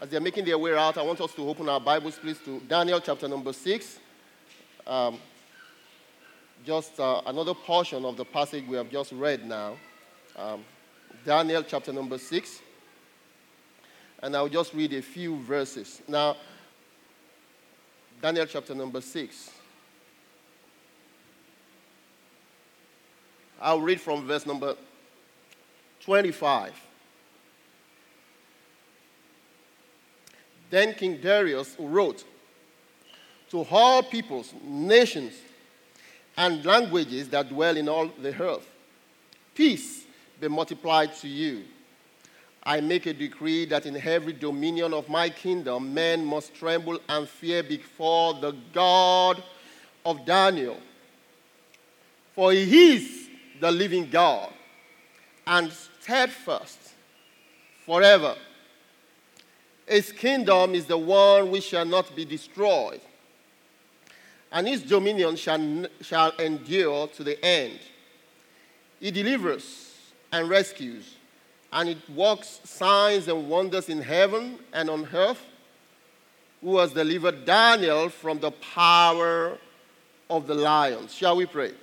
As they're making their way out, I want us to open our Bibles, please, to Daniel chapter number 6. Another portion of the passage we have just read now. Daniel chapter number 6. And I'll just read a few verses. Now, Daniel chapter number 6. I'll read from verse number 25. Then King Darius wrote to all peoples, nations, and languages that dwell in all the earth, peace be multiplied to you. I make a decree that in every dominion of my kingdom, men must tremble and fear before the God of Daniel. For he is the living God and steadfast forever. His kingdom is the one which shall not be destroyed, and his dominion shall endure to the end. He delivers and rescues, and it works signs and wonders in heaven and on earth, who has delivered Daniel from the power of the lions. Shall we pray?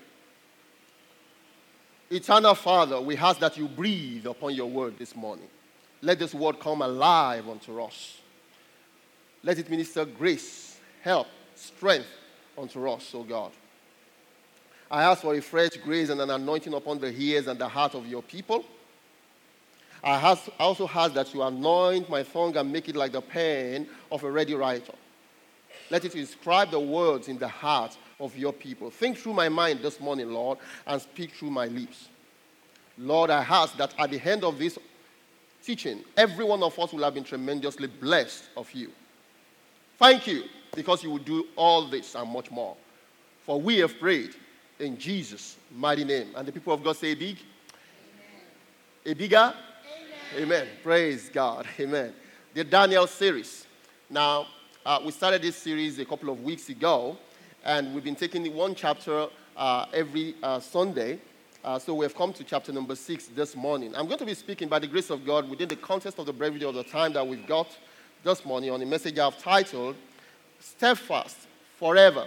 Eternal Father, we ask that you breathe upon your word this morning. Let this word come alive unto us. Let it minister grace, help, strength unto us, O God. I ask for a fresh grace and an anointing upon the ears and the heart of your people. I also ask that you anoint my tongue and make it like the pen of a ready writer. Let it inscribe the words in the heart of your people. Think through my mind this morning, Lord, and speak through my lips. Lord, I ask that at the end of this teaching, every one of us will have been tremendously blessed of you. Thank you, because you will do all this and much more. For we have prayed in Jesus' mighty name. And the people of God say big. Amen. A bigger? Amen. Amen. Praise God. Amen. The Daniel series. Now, we started this series a couple of weeks ago, and we've been taking one chapter every Sunday. So we have come to chapter number 6 this morning. I'm going to be speaking, by the grace of God, within the context of the brevity of the time that we've got this morning, on a message I've titled, Steadfast Forever.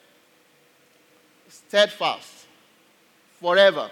Steadfast Forever.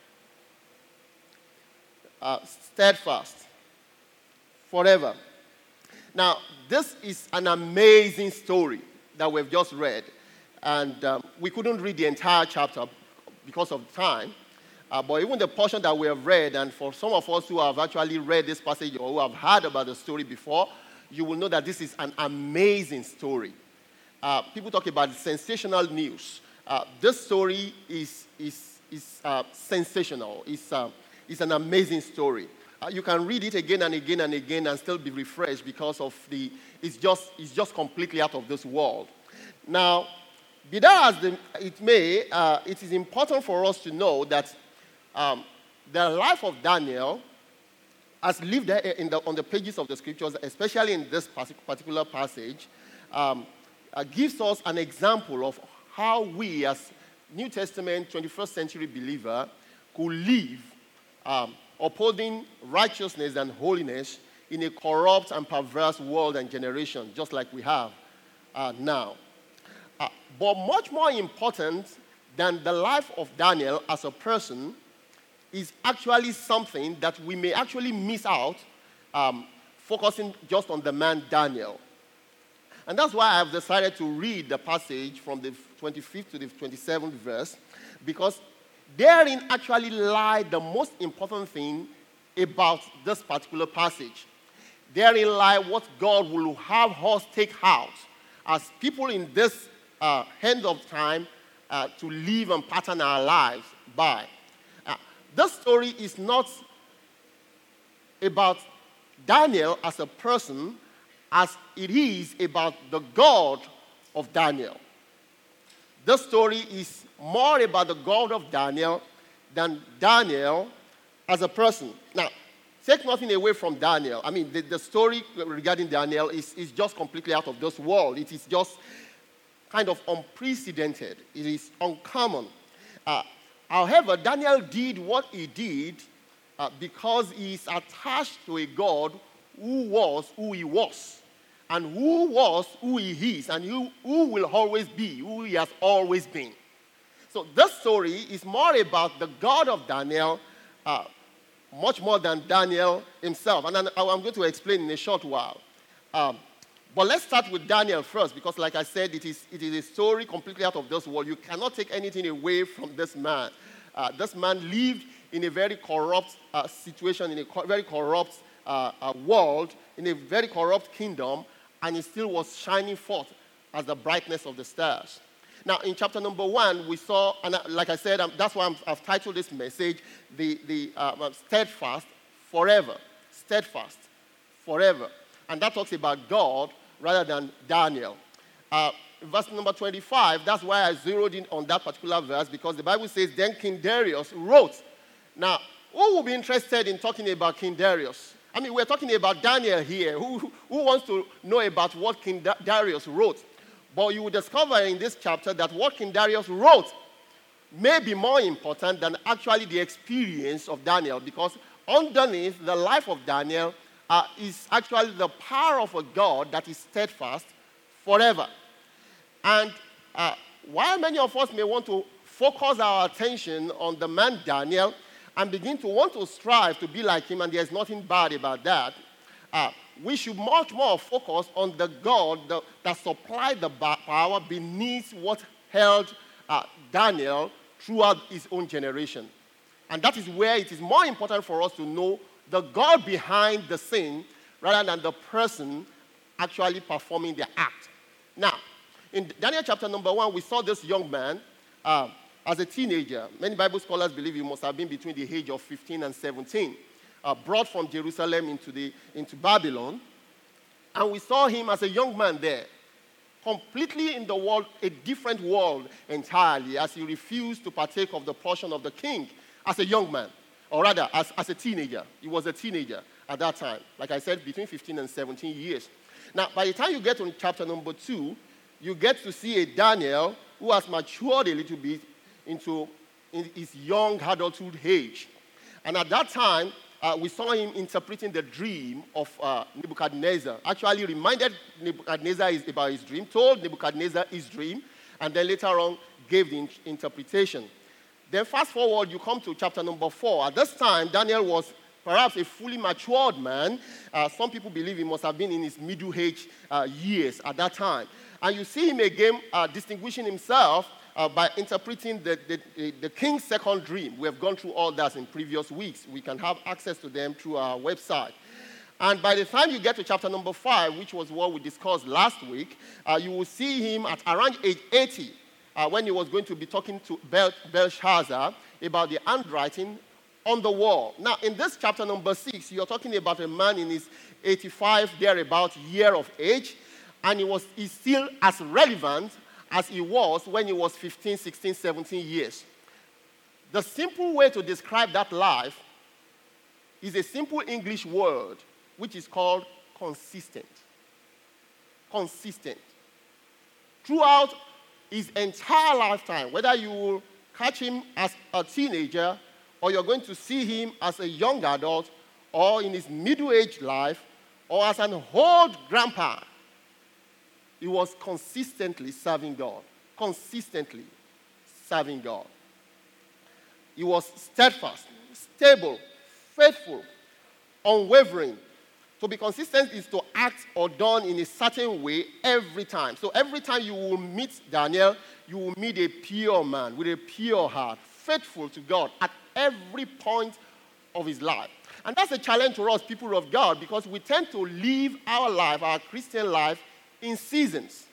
Steadfast Forever. Now, this is an amazing story that we've just read. And we couldn't read the entire chapter because of time. But even the portion that we have read, and for some of us who have actually read this passage or who have heard about the story before, you will know that this is an amazing story. People talk about sensational news. This story is sensational. It's an amazing story. You can read it again and again and again and still be refreshed because of it's just completely out of this world. Now, be that as it may, it is important for us to know that the life of Daniel, as lived on the pages of the scriptures, especially in this particular passage, gives us an example of how we, as New Testament 21st century believer, could live upholding righteousness and holiness in a corrupt and perverse world and generation, just like we have now. But much more important than the life of Daniel as a person is actually something that we may actually miss out focusing just on the man Daniel. And that's why I've decided to read the passage from the 25th to the 27th verse, because therein actually lie the most important thing about this particular passage. Therein lie what God will have us take out as people in this end of time to live and pattern our lives by. This story is not about Daniel as a person as it is about the God of Daniel. This story is more about the God of Daniel than Daniel as a person. Now, take nothing away from Daniel. I mean, the story regarding Daniel is just completely out of this world. It is just kind of unprecedented. It is uncommon. However, Daniel did what he did because he is attached to a God who was who he was, and who was who he is, and who will always be who he has always been. So this story is more about the God of Daniel, much more than Daniel himself. And I'm going to explain in a short while. But let's start with Daniel first, because like I said, it is a story completely out of this world. You cannot take anything away from this man. This man lived in a very corrupt situation, in a very corrupt world, in a very corrupt kingdom, and he still was shining forth as the brightness of the stars. Now, in chapter number 1, we saw, and like I said, that's why I've titled this message, the steadfast forever. Steadfast forever. And that talks about God rather than Daniel. Verse number 25, that's why I zeroed in on that particular verse, because the Bible says, then King Darius wrote. Now, who will be interested in talking about King Darius? I mean, we're talking about Daniel here. Who wants to know about what King Darius wrote? But you will discover in this chapter that what King Darius wrote may be more important than actually the experience of Daniel, because underneath the life of Daniel is actually the power of a God that is steadfast forever. And while many of us may want to focus our attention on the man Daniel and begin to want to strive to be like him, and there's nothing bad about that, we should much more focus on the God that supplied the power beneath what held Daniel throughout his own generation. And that is where it is more important for us to know the God behind the scene rather than the person actually performing the act. Now, in Daniel chapter number 1, we saw this young man as a teenager. Many Bible scholars believe he must have been between the age of 15 and 17. Brought from Jerusalem into Babylon. And we saw him as a young man there, completely in the world, a different world entirely, as he refused to partake of the portion of the king as a young man, or rather, as a teenager. He was a teenager at that time. Like I said, between 15 and 17 years. Now, by the time you get to chapter number 2, you get to see a Daniel who has matured a little bit into his young adulthood age. And at that time, we saw him interpreting the dream of Nebuchadnezzar. Actually reminded Nebuchadnezzar about his dream, told Nebuchadnezzar his dream, and then later on gave the interpretation. Then fast forward, you come to chapter number 4. At this time, Daniel was perhaps a fully matured man. Some people believe he must have been in his middle-age years at that time. And you see him again distinguishing himself by interpreting the king's second dream. We have gone through all that in previous weeks. We can have access to them through our website. And by the time you get to chapter number 5, which was what we discussed last week, you will see him at around age 80, when he was going to be talking to Belshazzar about the handwriting on the wall. Now, in this chapter number 6, you're talking about a man in his 85, thereabout, year of age, and he's still as relevant as he was when he was 15, 16, 17 years. The simple way to describe that life is a simple English word, which is called consistent. Consistent. Throughout his entire lifetime, whether you will catch him as a teenager, or you're going to see him as a young adult, or in his middle-aged life, or as an old grandpa, he was consistently serving God. Consistently serving God. He was steadfast, stable, faithful, unwavering. To be consistent is to act or done in a certain way every time. So every time you will meet Daniel, you will meet a pure man with a pure heart, faithful to God at every point of his life. And that's a challenge for us, people of God, because we tend to live our life, our Christian life, in seasons.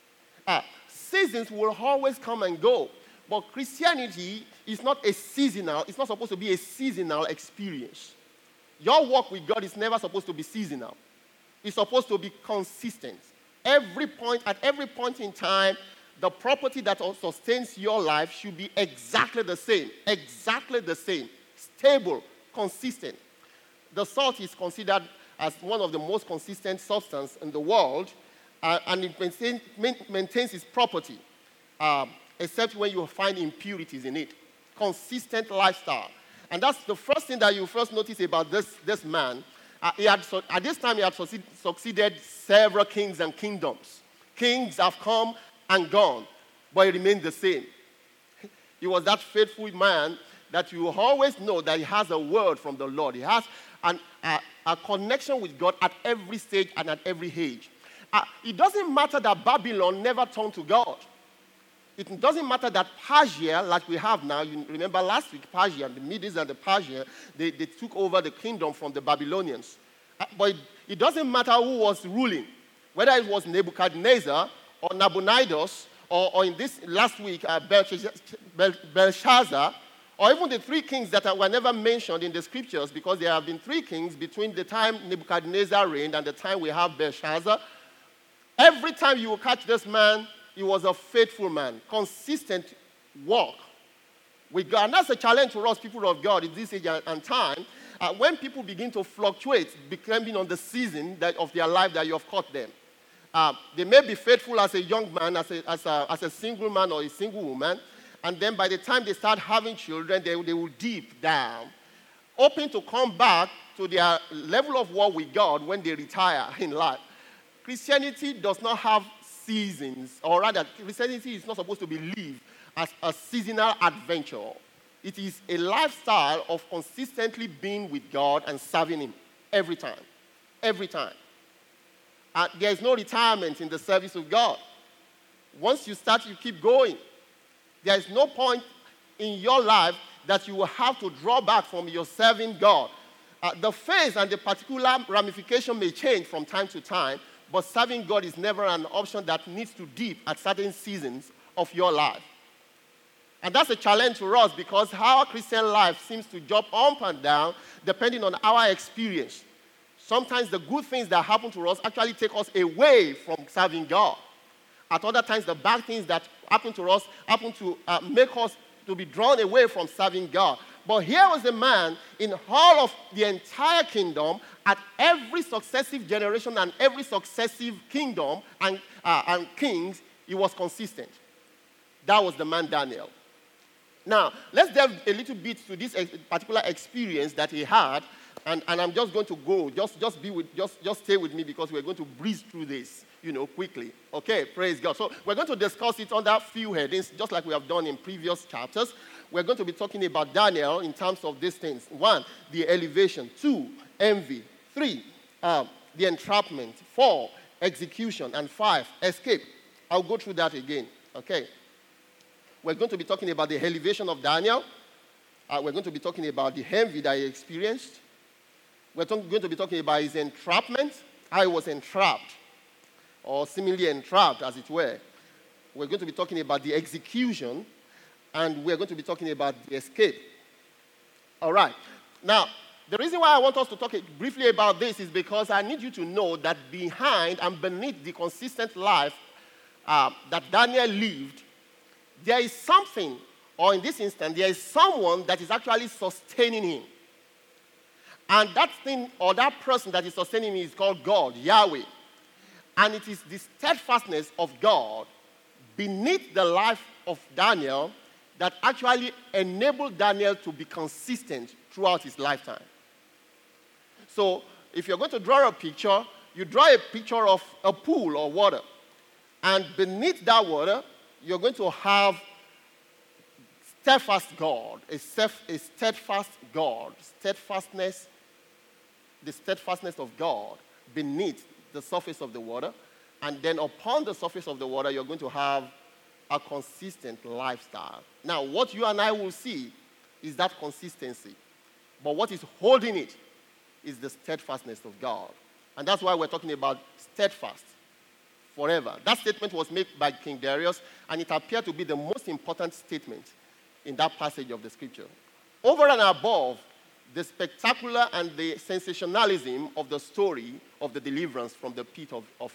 Seasons will always come and go. But Christianity is not it's not supposed to be a seasonal experience. Your walk with God is never supposed to be seasonal. It's supposed to be consistent. At every point in time, the property that sustains your life should be exactly the same. Exactly the same. Stable, consistent. The salt is considered as one of the most consistent substances in the world, and it maintains its property, except when you find impurities in it. Consistent lifestyle. And that's the first thing that you first notice about this man, At this time, he had succeeded several kings and kingdoms. Kings have come and gone, but he remained the same. He was that faithful man that you always know that he has a word from the Lord. He has a connection with God at every stage and at every age. It doesn't matter that Babylon never turned to God. It doesn't matter that Persia, like we have now, you remember last week, Persia, the Medes and the Persia, they took over the kingdom from the Babylonians. But it doesn't matter who was ruling, whether it was Nebuchadnezzar or Nabonidus, or in this last week, Belshazzar, or even the three kings that were never mentioned in the scriptures, because there have been three kings between the time Nebuchadnezzar reigned and the time we have Belshazzar. Every time you will catch this man, he was a faithful man, consistent walk with God. And that's a challenge for us, people of God, in this age and time. When people begin to fluctuate, depending on the season of their life that you have caught them. They may be faithful as a young man, as a single man or a single woman, and then by the time they start having children, they will deep down, hoping to come back to their level of walk with God when they retire in life. Christianity does not have seasons, or rather, Christianity is not supposed to be lived as a seasonal adventure. It is a lifestyle of consistently being with God and serving Him every time. Every time. There is no retirement in the service of God. Once you start, you keep going. There is no point in your life that you will have to draw back from your serving God. The phase and the particular ramification may change from time to time, but serving God is never an option that needs to dip at certain seasons of your life. And that's a challenge for us because our Christian life seems to jump up and down depending on our experience. Sometimes the good things that happen to us actually take us away from serving God. At other times, the bad things that happen to us happen to make us to be drawn away from serving God. But here was a man in all of the entire kingdom, at every successive generation and every successive kingdom and kings, he was consistent. That was the man Daniel. Now, let's delve a little bit to this particular experience that he had, and I'm just going to go. Just stay with me because we're going to breeze through this, quickly. Okay, praise God. So we're going to discuss it under a few headings, just like we have done in previous chapters. We're going to be talking about Daniel in terms of these things. 1, the elevation. 2, envy. 3, the entrapment. 4, execution. And 5, escape. I'll go through that again. Okay. We're going to be talking about the elevation of Daniel. We're going to be talking about the envy that he experienced. We're going to be talking about his entrapment, how he was entrapped, or seemingly entrapped, as it were. We're going to be talking about the execution, and we're going to be talking about the escape. All right. Now, the reason why I want us to talk briefly about this is because I need you to know that behind and beneath the consistent life that Daniel lived, there is something, or in this instance, there is someone that is actually sustaining him. And that thing, or that person that is sustaining him is called God, Yahweh. And it is the steadfastness of God beneath the life of Daniel that actually enabled Daniel to be consistent throughout his lifetime. So, if you're going to draw a picture, you draw a picture of a pool or water. And beneath that water, you're going to have steadfast God, a steadfast God, steadfastness, the steadfastness of God beneath the surface of the water. And then upon the surface of the water, you're going to have a consistent lifestyle. Now, what you and I will see is that consistency. But what is holding it is the steadfastness of God. And that's why we're talking about steadfast forever. That statement was made by King Darius, and it appeared to be the most important statement in that passage of the scripture. Over and above the spectacular and the sensationalism of the story of the deliverance from the pit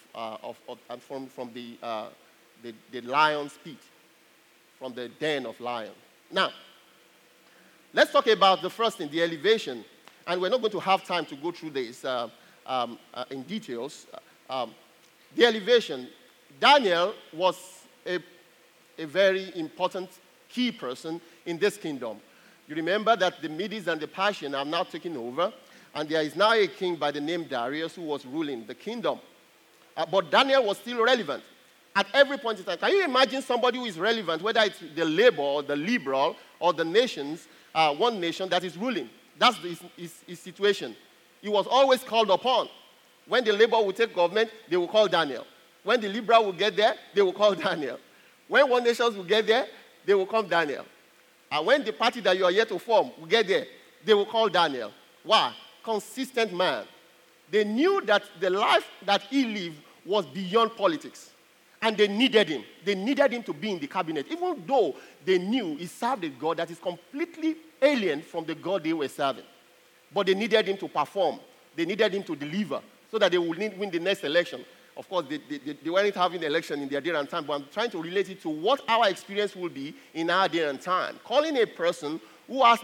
from the lion's pit, from the den of lions. Now, let's talk about the first thing, the elevation. And we're not going to have time to go through this in details. The elevation. Daniel was a very important key person in this kingdom. You remember that the Medes and the Persians have now taken over, And there is now a king by the name Darius who was ruling the kingdom. But Daniel was still relevant at every point in time. Can you imagine somebody who is relevant, whether it's the labor or the liberal or the nations, one nation that is ruling? That's his situation. He was always called upon. When the labor will take government, they will call Daniel. When the liberal will get there, they will call Daniel. When one nation will get there, they will call Daniel. And when the party that you are yet to form will get there, they will call Daniel. Why? Consistent man. They knew that the life that he lived was beyond politics. And they needed him. They needed him to be in the cabinet, even though they knew he served a God that is completely alien from the God they were serving. But they needed him to perform. They needed him to deliver so that they would win the next election. Of course, they weren't having an election in their day and time, but I'm trying to relate it to what our experience will be in our day and time. Calling a person who has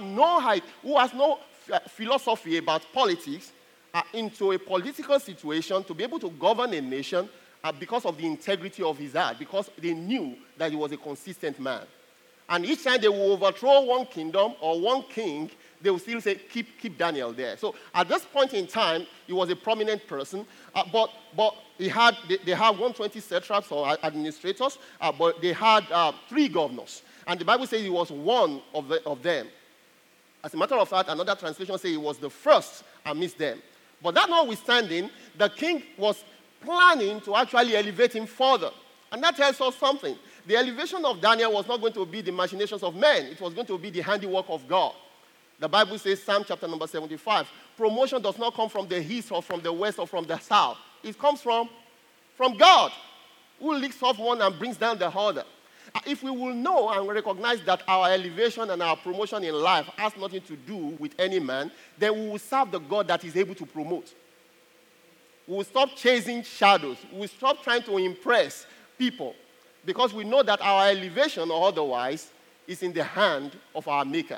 no philosophy about politics into a political situation to be able to govern a nation because of the integrity of his heart, because they knew that he was a consistent man. And each time they will overthrow one kingdom or one king, they will still say, keep Daniel there. So at this point in time, he was a prominent person, but they had 120 satraps or administrators, but they had 3 governors. And the Bible says he was one of them. As a matter of fact, another translation says he was the first amidst them. But that notwithstanding, the king was planning to actually elevate him further. And that tells us something. The elevation of Daniel was not going to be the machinations of men. It was going to be the handiwork of God. The Bible says, Psalm chapter number 75, promotion does not come from the east or from the west or from the south. It comes from God, who lifts up one and brings down the other. If we will know and recognize that our elevation and our promotion in life has nothing to do with any man, then we will serve the God that is able to promote. We will stop chasing shadows. We will stop trying to impress people because we know that our elevation or otherwise is in the hand of our Maker.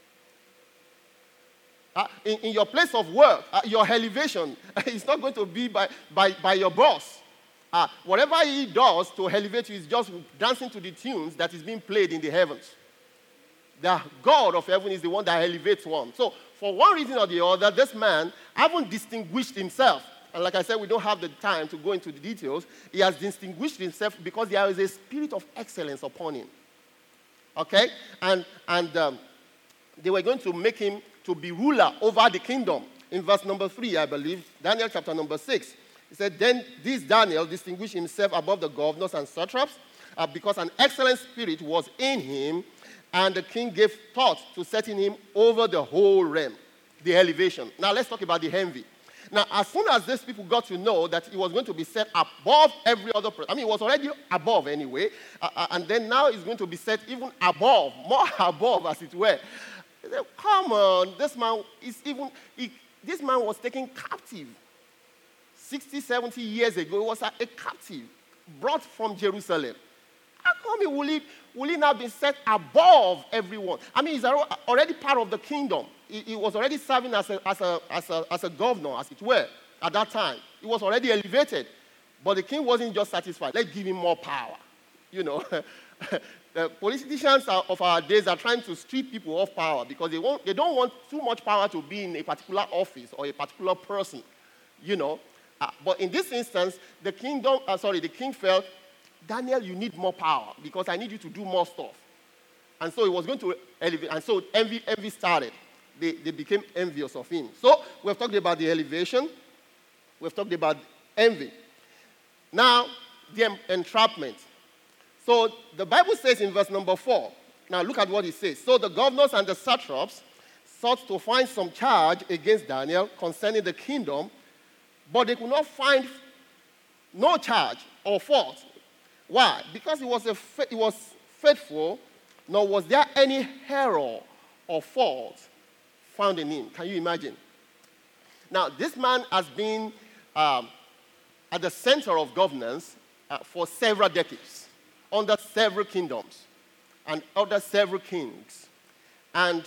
In your place of work, your elevation is not going to be by your boss. Whatever he does to elevate you is just dancing to the tunes that is being played in the heavens. The God of heaven is the one that elevates one. So, for one reason or the other, this man hasn't distinguished himself. And like I said, we don't have the time to go into the details. He has distinguished himself because there is a spirit of excellence upon him. Okay? And they were going to make him to be ruler over the kingdom. In verse number 3, I believe, Daniel chapter number 6. He said, then this Daniel distinguished himself above the governors and satraps because an excellent spirit was in him, and the king gave thought to setting him over the whole realm, the elevation. Now let's talk about the envy. Now, as soon as these people got to know that he was going to be set above every other person, I mean, he was already above anyway, and then now he's going to be set even above, more above as it were. They said, come on, this man was taken captive. 60, 70 years ago, he was a captive, brought from Jerusalem. How come will he now be set above everyone? I mean, he's already part of the kingdom. He was already serving as a governor, as it were, at that time. He was already elevated. But the king wasn't just satisfied. Let's give him more power. You know, the politicians of our days are trying to strip people of power because they don't want too much power to be in a particular office or a particular person. You know. But in this instance, the king felt, Daniel, you need more power because I need you to do more stuff. And so he was going to elevate. And so envy started. They became envious of him. So we've talked about the elevation. We've talked about envy. Now, the entrapment. So the Bible says in verse number 4. Now look at what it says. So the governors and the satraps sought to find some charge against Daniel concerning the kingdom, but they could not find no charge or fault. Why? Because he was faithful, nor was there any error or fault found in him. Can you imagine? Now, this man has been at the center of governance for several decades, under several kingdoms, and under several kings. And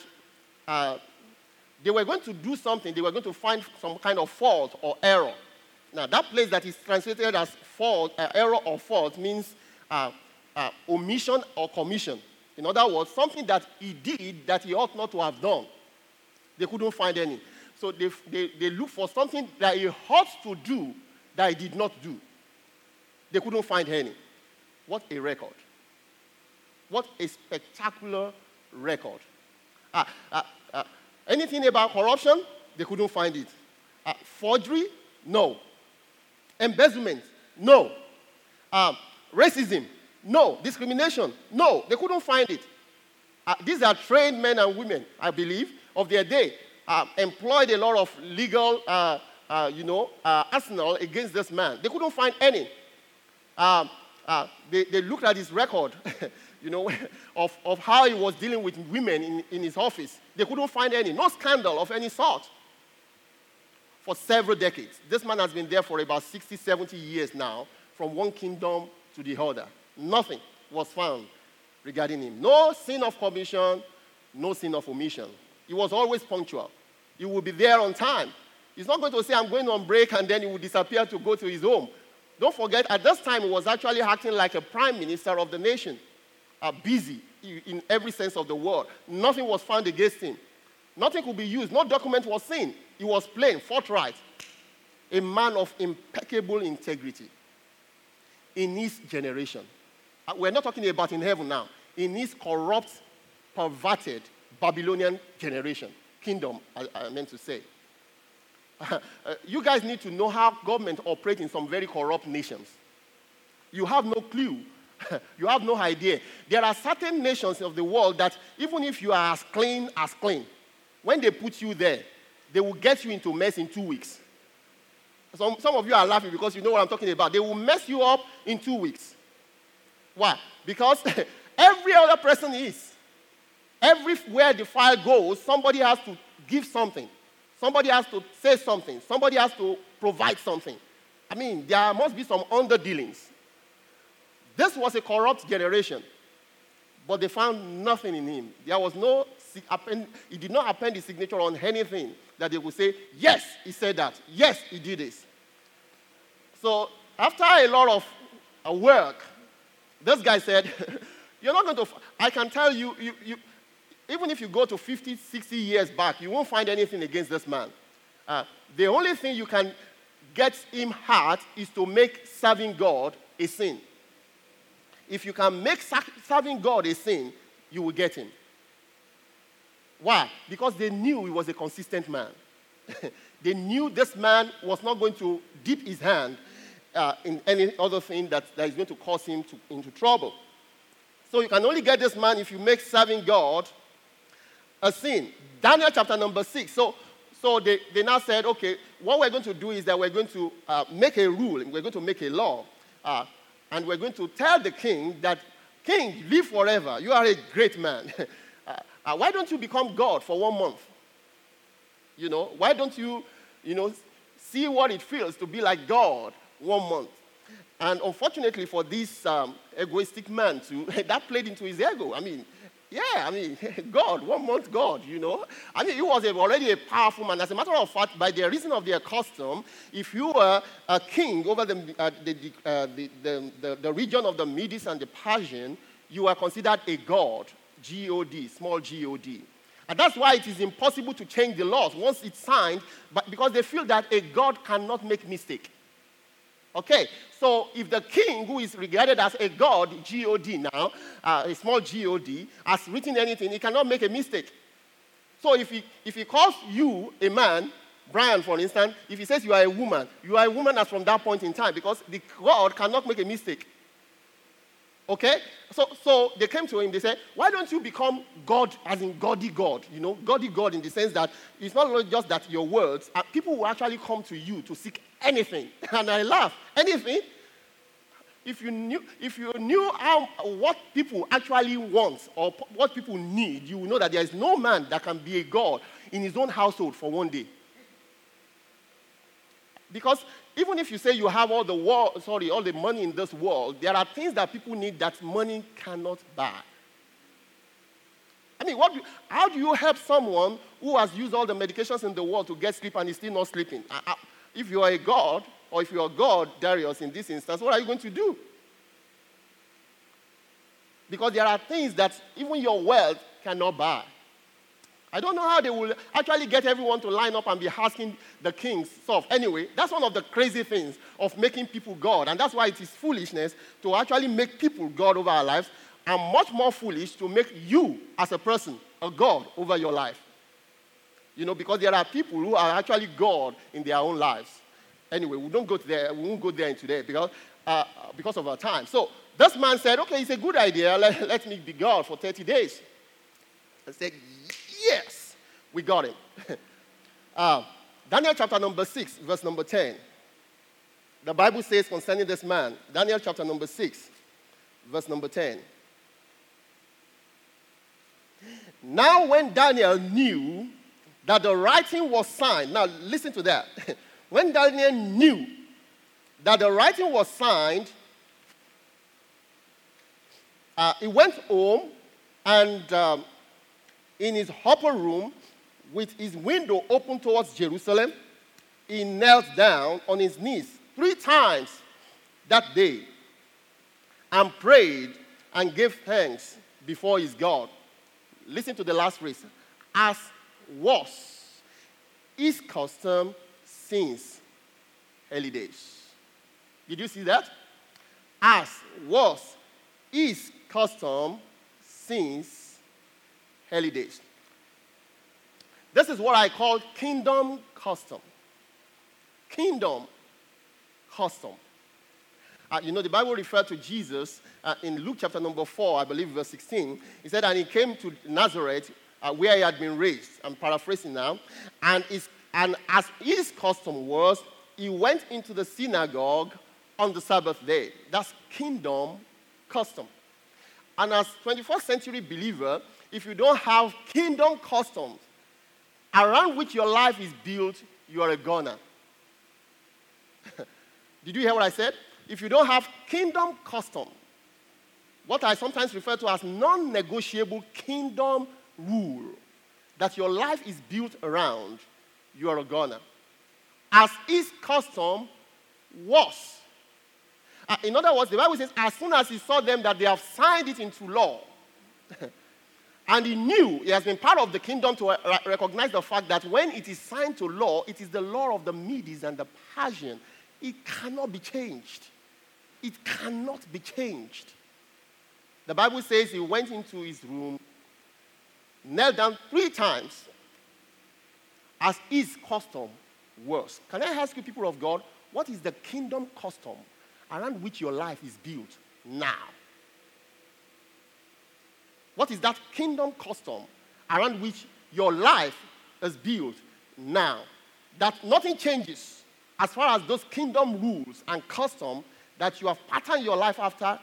they were going to do something. They were going to find some kind of fault or error. Now, that place that is translated as fault, error or fault means omission or commission. In other words, something that he did that he ought not to have done. They couldn't find any. So they look for something that he ought to do that he did not do. They couldn't find any. What a record. What a spectacular record. Anything about corruption? They couldn't find it. Forgery? No. Embezzlement? No. Racism? No. Discrimination? No. They couldn't find it. These are trained men and women, I believe, of their day. Employed a lot of legal, arsenal against this man. They couldn't find any. They looked at his record, of how he was dealing with women in his office. They couldn't find any. No scandal of any sort. For several decades. This man has been there for about 60, 70 years now, from one kingdom to the other. Nothing was found regarding him. No sin of commission, no sin of omission. He was always punctual. He would be there on time. He's not going to say, I'm going on break, and then he will disappear to go to his home. Don't forget, at this time, he was actually acting like a prime minister of the nation. Busy in every sense of the word. Nothing was found against him. Nothing could be used. No document was seen. He was plain, forthright. A man of impeccable integrity in his generation. We're not talking about in heaven now. In his corrupt, perverted Babylonian generation. Kingdom, I meant to say. You guys need to know how government operates in some very corrupt nations. You have no clue. You have no idea. There are certain nations of the world that even if you are as clean, when they put you there, they will get you into mess in 2 weeks. Some of you are laughing because you know what I'm talking about. They will mess you up in 2 weeks. Why? Because every other person is. Everywhere the fire goes, somebody has to give something. Somebody has to say something. Somebody has to provide something. I mean, there must be some underdealings. This was a corrupt generation, but they found nothing in him. There was no, he did not append his signature on anything that they would say, yes, he said that. Yes, he did this. So after a lot of work, this guy said, you're not going to, I can tell you, even if you go to 50, 60 years back, you won't find anything against this man. The only thing you can get him hard is to make serving God a sin. If you can make serving God a sin, you will get him. Why? Because they knew he was a consistent man. They knew this man was not going to dip his hand in any other thing that is going to cause him into trouble. So you can only get this man if you make serving God a sin. Daniel chapter number 6. So they now said, okay, what we're going to do is that we're going to make a rule, and we're going to make a law. And we're going to tell the king that, King, live forever. You are a great man. Why don't you become God for 1 month? Why don't you, see what it feels to be like God 1 month? And unfortunately for this egoistic man, too, that played into his ego. God, 1 month God, he was already a powerful man. As a matter of fact, by the reason of their custom, if you were a king over the region of the Medes and the Persian, you were considered a god, G-O-D, small G-O-D. And that's why it is impossible to change the laws once it's signed, but because they feel that a god cannot make mistake. Okay, so if the king, who is regarded as a god, G-O-D now, a small G-O-D, has written anything, he cannot make a mistake. So if he calls you a man, Brian, for instance, if he says you are a woman as from that point in time, because the god cannot make a mistake. Okay? So they came to him, they said, why don't you become God, as in Goddy God? Goddy God in the sense that it's not just that your words, people will actually come to you to seek anything. And I laugh. Anything? If you knew what people actually want or what people need, you will know that there is no man that can be a God in his own household for 1 day. Because even if you say you have all the money in this world, there are things that people need that money cannot buy. I mean, how do you help someone who has used all the medications in the world to get sleep and is still not sleeping? If you are a God, or if you are God, Darius, in this instance, what are you going to do? Because there are things that even your wealth cannot buy. I don't know how they will actually get everyone to line up and be asking the kings stuff. Anyway, that's one of the crazy things of making people God. And that's why it is foolishness to actually make people God over our lives, and much more foolish to make you as a person a God over your life. You know, because there are people who are actually God in their own lives. Anyway, we won't go there today because of our time. So this man said, okay, it's a good idea. Let me be God for 30 days. I said, yes, we got him. Daniel chapter number 6, verse number 10. The Bible says concerning this man, Daniel chapter number 6, verse number 10. Now when Daniel knew that the writing was signed, now listen to that. When Daniel knew that the writing was signed, he went home and in his upper room, with his window open towards Jerusalem, he knelt down on his knees 3 times that day and prayed and gave thanks before his God. Listen to the last phrase. As was his custom since early days. Did you see that? As was his custom since early days. This is what I call kingdom custom. Kingdom custom. You know, the Bible referred to Jesus in Luke chapter number 4, I believe verse 16. He said, and he came to Nazareth where he had been raised. I'm paraphrasing now. And as his custom was, he went into the synagogue on the Sabbath day. That's kingdom custom. And as 21st century believer, if you don't have kingdom customs around which your life is built, you are a goner. Did you hear what I said? If you don't have kingdom custom, what I sometimes refer to as non-negotiable kingdom rule that your life is built around, you are a goner. As his custom was. In other words, the Bible says, as soon as he saw them that they have signed it into law, and he knew, he has been part of the kingdom to recognize the fact that when it is signed to law, it is the law of the Medes and the Persians. It cannot be changed. It cannot be changed. The Bible says he went into his room, knelt down 3 times, as his custom was. Can I ask you, people of God, what is the kingdom custom around which your life is built now? What is that kingdom custom around which your life is built now? That nothing changes as far as those kingdom rules and custom that you have patterned your life after,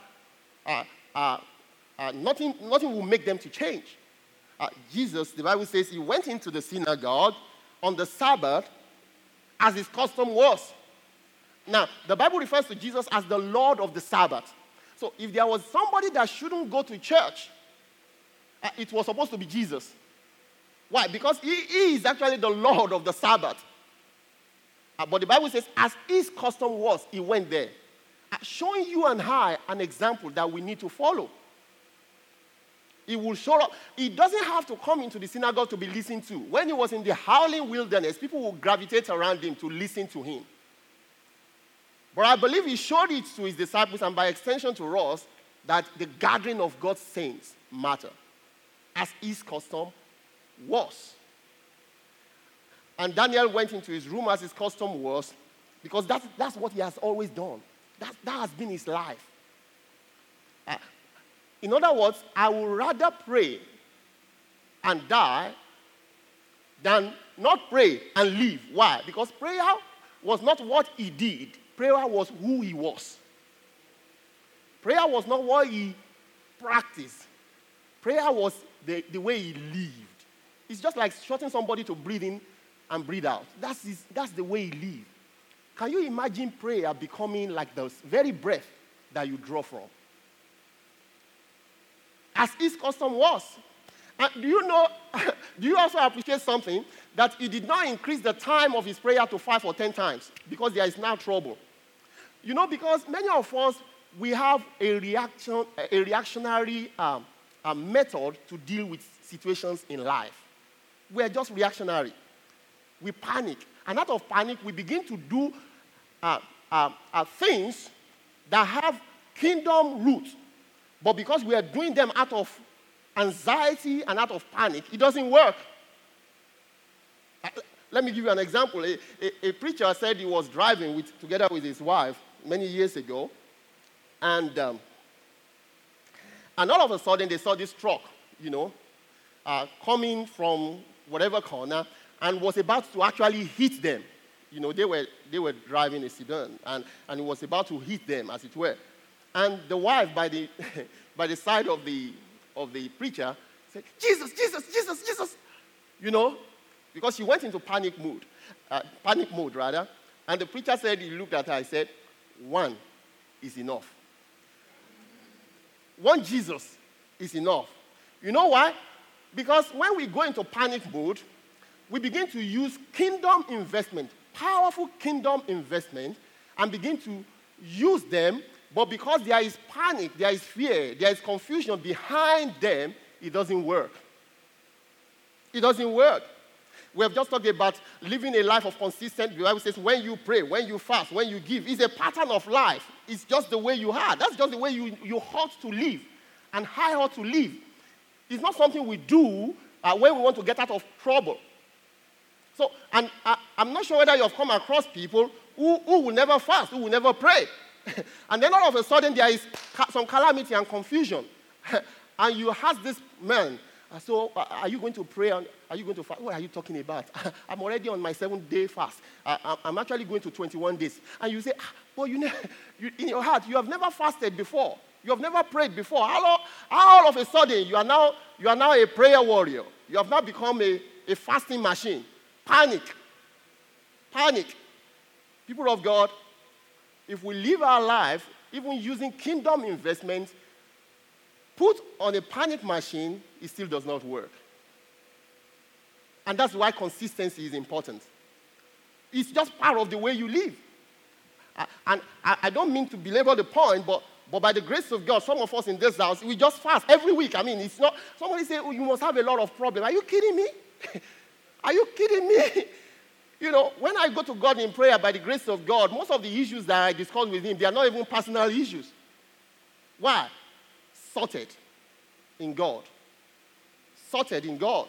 nothing will make them to change. Jesus, the Bible says, he went into the synagogue on the Sabbath as his custom was. Now, the Bible refers to Jesus as the Lord of the Sabbath. So if there was somebody that shouldn't go to church, it was supposed to be Jesus. Why? Because he is actually the Lord of the Sabbath. But the Bible says, as his custom was, he went there. Showing you and I an example that we need to follow. He will show up. He doesn't have to come into the synagogue to be listened to. When he was in the howling wilderness, people will gravitate around him to listen to him. But I believe he showed it to his disciples and by extension to us that the gathering of God's saints matter. As his custom was. And Daniel went into his room as his custom was because that's what he has always done. That has been his life. In other words, I would rather pray and die than not pray and live. Why? Because prayer was not what he did. Prayer was who he was. Prayer was not what he practiced. Prayer was the way he lived. It's just like shutting somebody to breathe in and breathe out. That's the way he lived. Can you imagine prayer becoming like the very breath that you draw from? As his custom was. And do you also appreciate something? That he did not increase the time of his prayer to 5 or 10 times because there is now trouble. You know, because many of us, we have a reactionary method to deal with situations in life. we're just reactionary. We panic. And out of panic, we begin to do things that have kingdom roots. But because we are doing them out of anxiety and out of panic, it doesn't work. Let me give you an example. A preacher said he was driving together with his wife many years ago, and all of a sudden they saw this truck, coming from whatever corner, and was about to actually hit them. They were driving a sedan, and it was about to hit them, as it were. And the wife, by the by the side of the preacher, said, "Jesus, Jesus, Jesus, Jesus," because she went into panic mode, and the preacher said, he looked at her and said, "One is enough. One Jesus is enough." You know why? Because when we go into panic mode, we begin to use kingdom investment, powerful kingdom investment, and begin to use them, but because there is panic, there is fear, there is confusion behind them, it doesn't work. It doesn't work. We have just talked about living a life of consistency. The Bible says when you pray, when you fast, when you give, it's a pattern of life. It's just the way you are. That's just the way you ought to live, and how ought to live. It's not something we do when we want to get out of trouble. So, and I'm not sure whether you have come across people who will never fast, who will never pray. And then all of a sudden there is some calamity and confusion. And you ask this man, so are you going to pray? Are you going to fast? What are you talking about? I'm already on my 7-day fast. I'm actually going to 21 days. And you say, well, in your heart, you have never fasted before. You have never prayed before. How all of a sudden you are now a prayer warrior? You have now become a fasting machine. Panic. People of God, if we live our life, even using kingdom investment, put on a panic machine, it still does not work. And that's why consistency is important. It's just part of the way you live. And I don't mean to belabor the point, but by the grace of God, some of us in this house, we just fast every week. I mean, it's not, somebody say, oh, you must have a lot of problems. Are you kidding me? Are you kidding me? When I go to God in prayer, by the grace of God, most of the issues that I discuss with Him, they are not even personal issues. Why? Sorted in God. Sorted in God.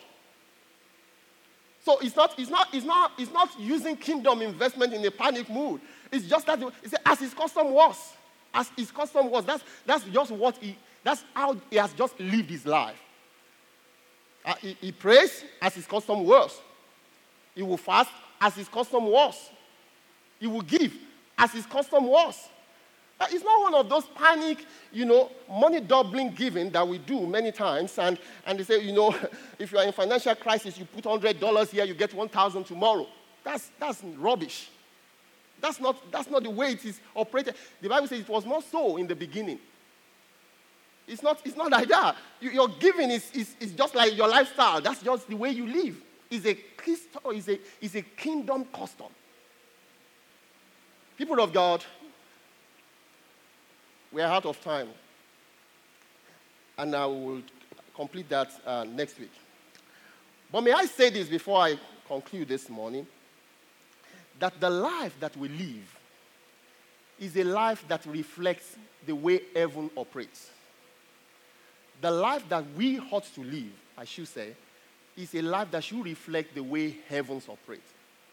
So it's not using kingdom investment in a panic mood. It's just that as His custom was. As His custom was. That's just that's how He has just lived His life. He prays as His custom was. He will fast as His custom was. He will give as His custom was. It's not one of those panic, money doubling giving that we do many times. And they say, if you are in financial crisis, you put $100 here, you get $1,000 tomorrow. That's rubbish. That's not the way it is operated. The Bible says it was not so in the beginning. It's not like that. Your giving is just like your lifestyle. That's just the way you live. It's a kingdom custom. People of God, we are out of time. And I will complete that next week. But may I say this before I conclude this morning, that the life that we live is a life that reflects the way heaven operates. The life that we ought to live, I should say, is a life that should reflect the way heavens operate.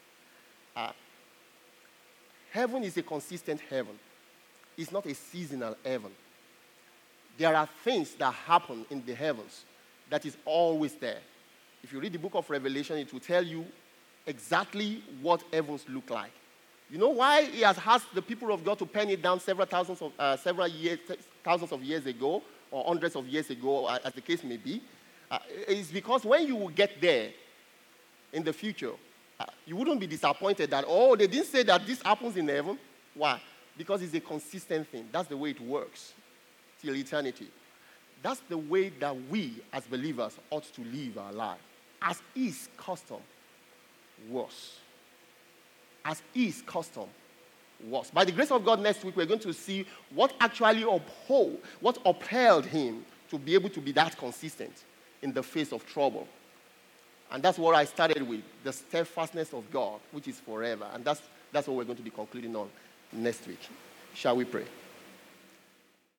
Heaven is a consistent heaven. It's not a seasonal heaven. There are things that happen in the heavens that is always there. If you read the book of Revelation, it will tell you exactly what heavens look like. You know why He has asked the people of God to pen it down several thousands of years ago, or hundreds of years ago, as the case may be? It's because when you will get there in the future, you wouldn't be disappointed that, they didn't say that this happens in heaven. Why? Because it's a consistent thing. That's the way it works till eternity. That's the way that we, as believers, ought to live our life, as His custom was. As His custom was. By the grace of God, next week, we're going to see what actually upheld Him to be able to be that consistent in the face of trouble. And that's what I started with, the steadfastness of God, which is forever. And that's what we're going to be concluding on next week. Shall we pray?